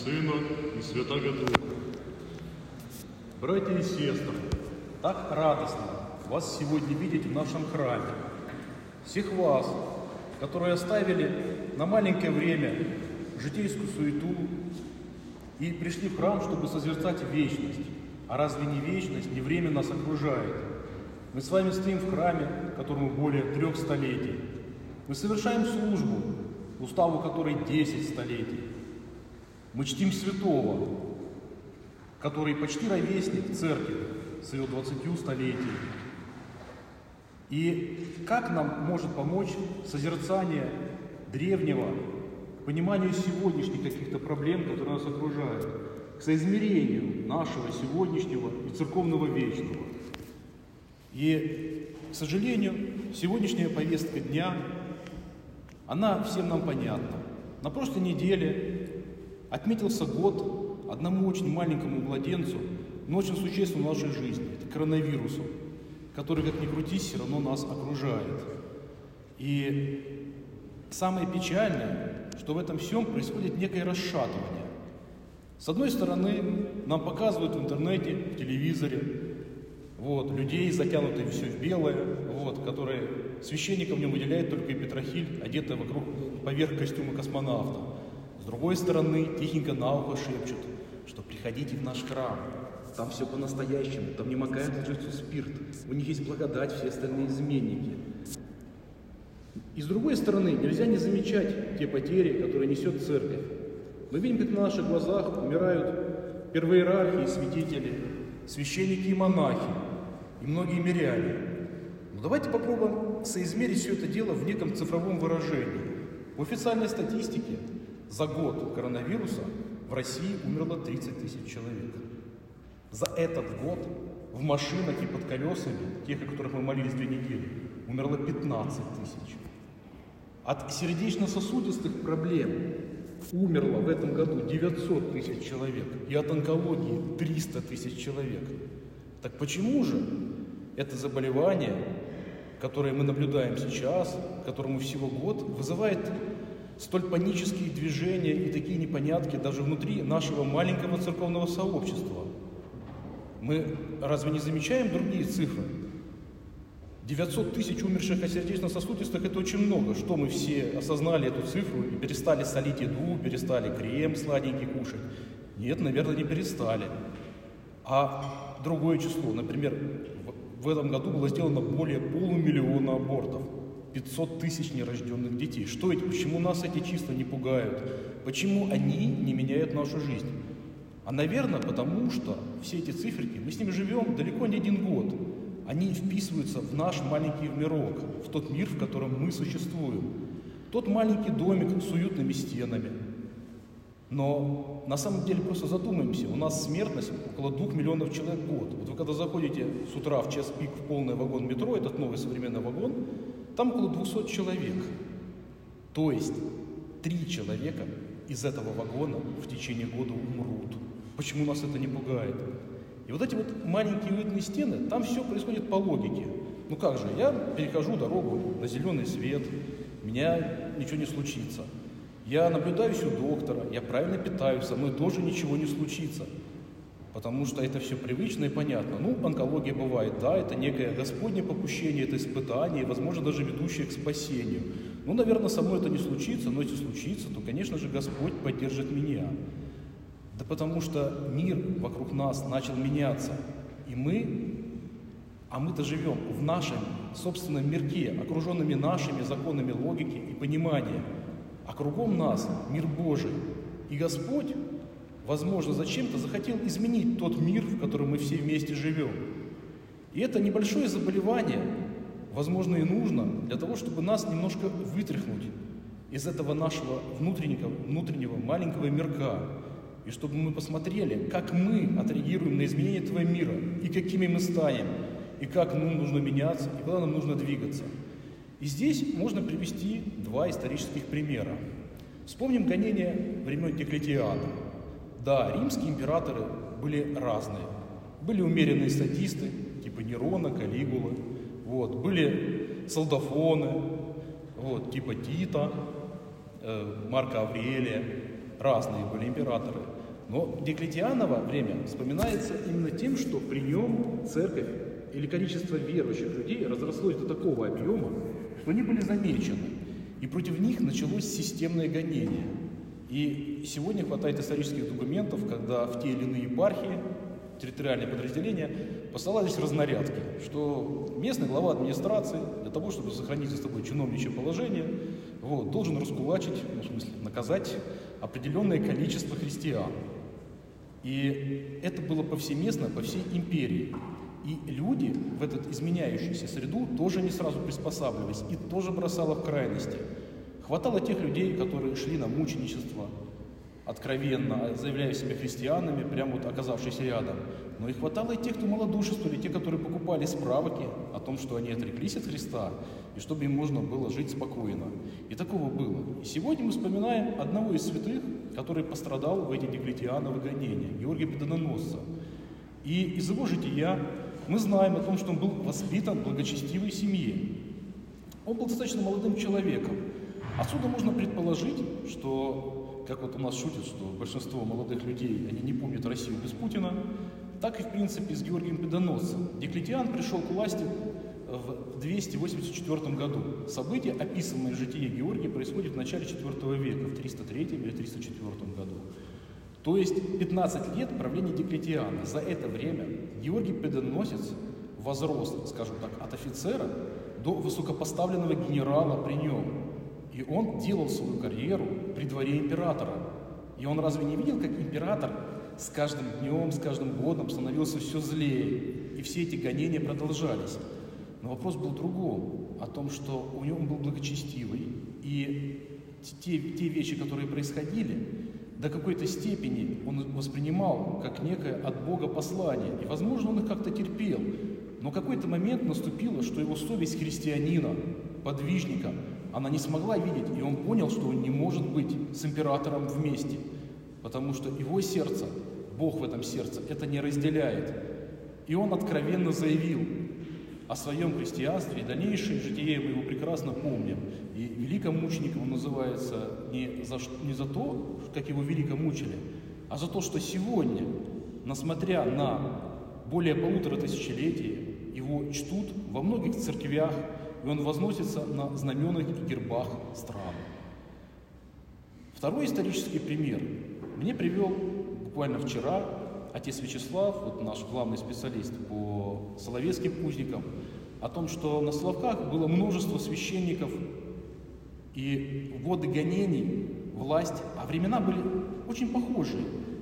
Сына, и Святаго Духа. Братья и сестры, так радостно вас сегодня видеть в нашем храме. Всех вас, которые оставили на маленькое время житейскую суету и пришли в храм, чтобы созерцать вечность. А разве не вечность, не время нас окружает? Мы с вами стоим в храме, которому более 3 столетий. Мы совершаем службу, уставу которой 10 столетий. Мы чтим святого, который почти ровесник церкви с ее 20 столетиями. И как нам может помочь созерцание древнего к пониманию сегодняшних каких-то проблем, которые нас окружают, к соизмерению нашего сегодняшнего и церковного вечного? И, к сожалению, сегодняшняя повестка дня, она всем нам понятна. На прошлой неделе отметился год одному очень маленькому младенцу, но очень существенному в нашей жизни. Это коронавирусу, который, как ни крутись, все равно нас окружает. И самое печальное, что в этом всем происходит некое расшатывание. С одной стороны, нам показывают в интернете, в телевизоре, людей, затянутые все в белое, которые священникам не выделяет только Петрохиль, одетая поверх костюма космонавта. С другой стороны, тихенько на ухо шепчут, что приходите в наш храм, там все по-настоящему, там не макают лжецу спирт, у них есть благодать, все остальные изменники. И с другой стороны, нельзя не замечать те потери, которые несет церковь. Мы видим, как на наших глазах умирают первоиерархи и святители, священники и монахи, и многие миряне. Но давайте попробуем соизмерить все это дело в неком цифровом выражении. В официальной статистике за год коронавируса в России умерло 30 тысяч человек. За этот год в машинах и под колесами, тех, о которых мы молились 2 недели, умерло 15 тысяч. От сердечно-сосудистых проблем умерло в этом году 900 тысяч человек, и от онкологии 300 тысяч человек. Так почему же это заболевание, которое мы наблюдаем сейчас, которому всего год, вызывает столь панические движения и такие непонятки даже внутри нашего маленького церковного сообщества? Мы разве не замечаем другие цифры? 900 тысяч умерших от сердечно-сосудистых – это очень много. Что мы все осознали эту цифру и перестали солить еду, перестали крем сладенький кушать? Нет, наверное, не перестали. А другое число, например, в этом году было сделано более 500 000 абортов, 500 тысяч нерожденных детей. Что это? Почему нас эти числа не пугают? Почему они не меняют нашу жизнь? А, наверное, потому что все эти циферки, мы с ними живем далеко не 1 год. Они вписываются в наш маленький мирок, в тот мир, в котором мы существуем. Тот маленький домик с уютными стенами. Но на самом деле просто задумаемся, у нас смертность около 2 миллионов человек в год. Вы когда заходите с утра в час пик в полный вагон метро, этот новый современный вагон, там около 200 человек. То есть 3 человека из этого вагона в течение года умрут. Почему нас это не пугает? И эти маленькие уютные стены, там все происходит по логике. Ну как же, я перехожу дорогу на зеленый свет, у меня ничего не случится. Я наблюдаюсь у доктора, я правильно питаюсь, со мной тоже ничего не случится. Потому что это все привычно и понятно. Онкология бывает, да, это некое Господне попущение, это испытание, возможно, даже ведущее к спасению. Наверное, со мной это не случится, но если случится, то, конечно же, Господь поддержит меня. Да потому что мир вокруг нас начал меняться, и мы-то живем в нашем собственном мирке, окруженными нашими законами логики и понимания. А кругом нас мир Божий. И Господь, возможно, зачем-то захотел изменить тот мир, в котором мы все вместе живем. И это небольшое заболевание, возможно, и нужно для того, чтобы нас немножко вытряхнуть из этого нашего внутреннего маленького мирка. И чтобы мы посмотрели, как мы отреагируем на изменение этого мира, и какими мы станем, и как нам нужно меняться, и куда нам нужно двигаться. И здесь можно привести 2 исторических примера. Вспомним гонения времен Диоклетиана. Да, римские императоры были разные. Были умеренные садисты, типа Нерона, Калигулы. Были солдафоны, типа Тита, Марка Аврелия. разные были императоры. Но Диоклетианово время вспоминается именно тем, что при нем церковь или количество верующих людей разрослось до такого объема, что они были замечены, и против них началось системное гонение. И сегодня хватает исторических документов, когда в те или иные епархии, территориальные подразделения посылались разнарядки, что местный глава администрации для того, чтобы сохранить за собой чиновничье положение, должен раскулачить, в смысле наказать определенное количество христиан. И это было повсеместно по всей империи. И люди в эту изменяющуюся среду тоже не сразу приспосабливались и тоже бросало в крайности. Хватало тех людей, которые шли на мученичество, откровенно заявляя себя христианами, прямо оказавшись рядом. Но и хватало и тех, кто малодушествовали, те, которые покупали справки о том, что они отреклись от Христа, и чтобы им можно было жить спокойно. И такого было. И сегодня мы вспоминаем одного из святых, который пострадал в эти Диоклетиановы гонения, Георгия Победоносца. И из его жития мы знаем о том, что он был воспитан в благочестивой семье. Он был достаточно молодым человеком. Отсюда можно предположить, что, как у нас шутят, что большинство молодых людей, они не помнят Россию без Путина, так и, в принципе, с Георгием Победоносцем. Диоклетиан пришел к власти в 284 году. События, описанные в житии Георгия, происходят в начале IV века, в 303 или 304 году. То есть 15 лет правления Диоклетиана. За это время Георгий Победоносец возрос, скажем так, от офицера до высокопоставленного генерала при нем. И он делал свою карьеру при дворе императора. И он разве не видел, как император с каждым днем, с каждым годом становился все злее, и все эти гонения продолжались? Но вопрос был в другом, о том, что у него он был благочестивый, и те вещи, которые происходили, до какой-то степени он воспринимал как некое от Бога послание. И, возможно, он их как-то терпел. Но в какой-то момент наступило, что его совесть христианина, подвижника, она не смогла видеть, и он понял, что он не может быть с императором вместе, потому что его сердце, Бог в этом сердце, это не разделяет. И он откровенно заявил о своем христианстве, и дальнейшее житие мы его прекрасно помним. И великим мучеником он называется не за то, как его велико мучили, а за то, что сегодня, несмотря на более 1500 летий, его чтут во многих церквях, и он возносится на знаменах и гербах стран. Второй исторический пример мне привел буквально вчера отец Вячеслав, наш главный специалист по соловецким узникам, о том, что на Соловках было множество священников, и в годы гонений власть, а времена были очень похожие.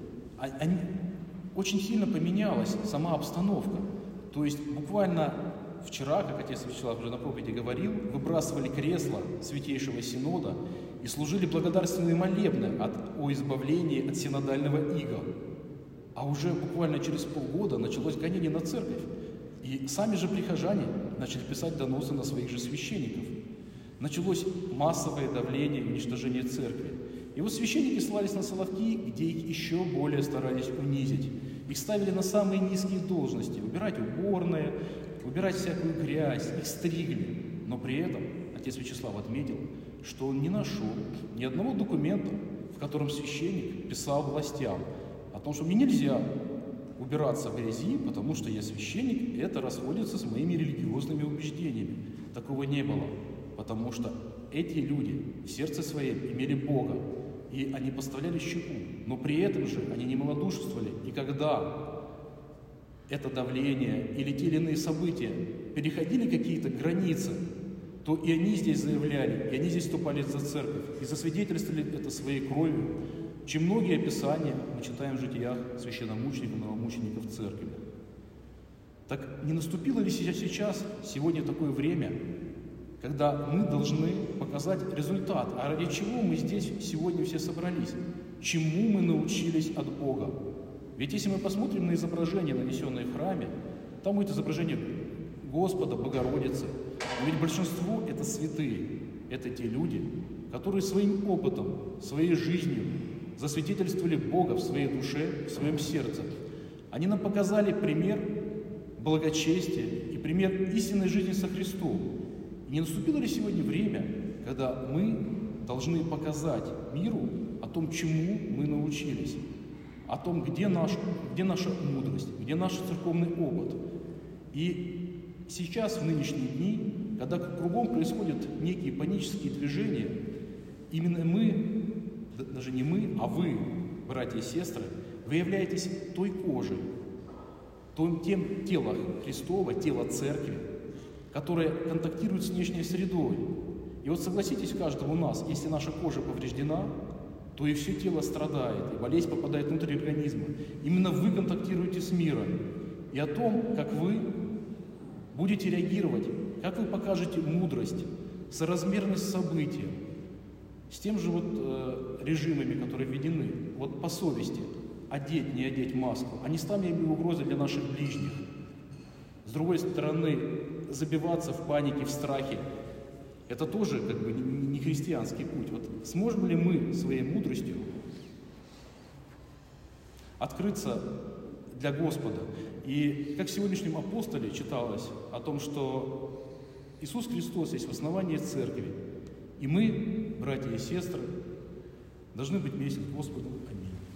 Очень сильно поменялась сама обстановка. То есть буквально вчера, как отец Вячеслав уже на проповеди говорил, выбрасывали кресла Святейшего Синода и служили благодарственные молебны о избавлении от синодального ига. А уже буквально через полгода началось гонение на церковь. И сами же прихожане начали писать доносы на своих же священников. Началось массовое давление и уничтожение церкви. И вот священники ссылались на Соловки, где их еще более старались унизить. Их ставили на самые низкие должности, убирать уборные, убирать всякую грязь, их стригли. Но при этом отец Вячеслав отметил, что он не нашел ни одного документа, в котором священник писал властям о том, что мне нельзя убираться в грязи, потому что я священник, и это расходится с моими религиозными убеждениями. Такого не было, потому что эти люди в сердце своем имели Бога, и они поставляли щеку, но при этом же они не малодушествовали. И когда это давление или те или иные события переходили какие-то границы, то и они здесь заявляли, и они здесь вступали за церковь, и засвидетельствовали это своей кровью, чем многие описания мы читаем в житиях священномучеников, новомучеников церкви. Так не наступило ли сейчас, сегодня такое время, когда мы должны показать результат, а ради чего мы здесь сегодня все собрались, чему мы научились от Бога? Ведь если мы посмотрим на изображения, нанесенные в храме, там будет изображение Господа, Богородицы. Но ведь большинство – это святые, это те люди, которые своим опытом, своей жизнью засвидетельствовали Бога в своей душе, в своем сердце. Они нам показали пример благочестия и пример истинной жизни со Христом. И не наступило ли сегодня время, когда мы должны показать миру о том, чему мы научились, о том, где наша мудрость, где наш церковный опыт. И сейчас, в нынешние дни, когда кругом происходят некие панические движения, именно мы, даже не мы, а вы, братья и сестры, вы являетесь той кожей, тем телом Христова, тело Церкви, которое контактирует с внешней средой. И вот согласитесь, каждого у нас, если наша кожа повреждена, то и все тело страдает, и болезнь попадает внутрь организма. Именно вы контактируете с миром. И о том, как вы будете реагировать, как вы покажете мудрость, соразмерность событиям, с тем же режимами, которые введены, по совести, одеть, не одеть маску, а не станем ли угрозой для наших ближних. С другой стороны, забиваться в панике, в страхе, это тоже не христианский путь. Сможем ли мы своей мудростью открыться для Господа? И как в сегодняшнем апостоле читалось о том, что Иисус Христос есть в основании Церкви, и мы, братья и сестры, должны быть вместе к Господу. Аминь.